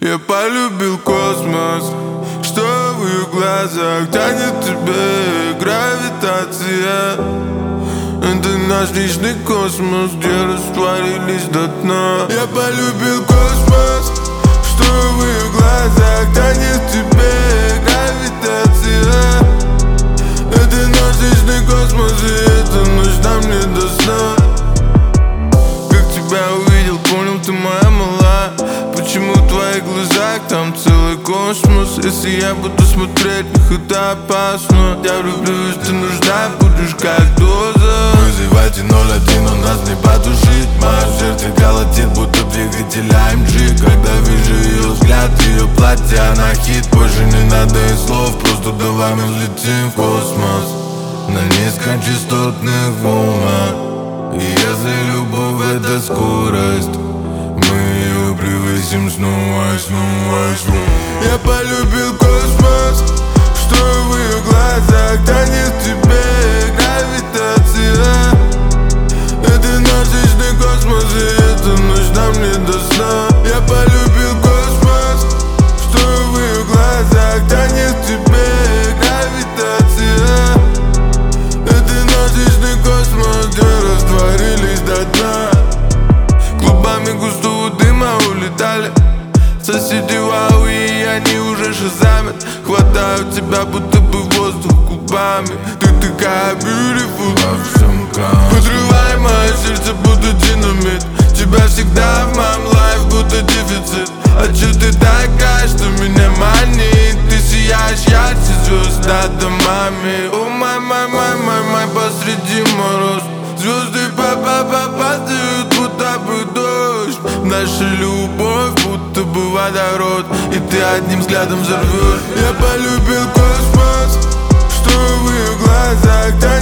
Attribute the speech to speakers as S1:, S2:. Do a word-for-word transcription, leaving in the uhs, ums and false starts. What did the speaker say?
S1: Я полюбил космос, что в ее глазах тянет тебе гравитация. Это наш личный космос, где растворились до дна. Я полюбил космос, что в ее глазах тянет тебе гравитация. Это наш личный космос, и эта ночь нам не до сна. Как тебя увидел, понял, ты моя мала. Почему в твоих глазах там целый космос? Если я буду смотреть, их это опасно. Я влюблюсь, ты нужна, будешь как доза.
S2: Вызывайте ноль один, у нас не потушить. Мое сердце колотит, будто двигатель эй эм джи. Когда вижу ее взгляд, ее платье, она хит. Больше не надо и слов, просто давай мы взлетим в космос на низкочастотных волнах. И если любовь — это скорость, мы ее превысим снова и снова и снова.
S1: Я полюбил космос, что в ее глазах тянет тебе гравитация. Это наш личный космос, и эта ночь нам не до сна. Я полюбил космос, что в ее глазах тянет тебе гравитация. Это наш личный космос, где растворились до дна. Клубами густого дыма улетали соседи вау, и они уже шазамят. Хватают тебя, будто бы воздух губами. Ты такая beautiful
S2: во всем красном.
S1: Подрывай мое сердце, будто динамит. Тебя всегда в моем лайф, будто дефицит. А чё ты такая, что меня манит? Ты сияешь ярче звезд над домами. О май, май, май, май, май, посреди мороз. Звезды па-па-па падают, будто бы дождь. Наша любовь, будто бы водород, и ты одним взглядом взорвешь. Я полюбил космос, что в ее глазах тянет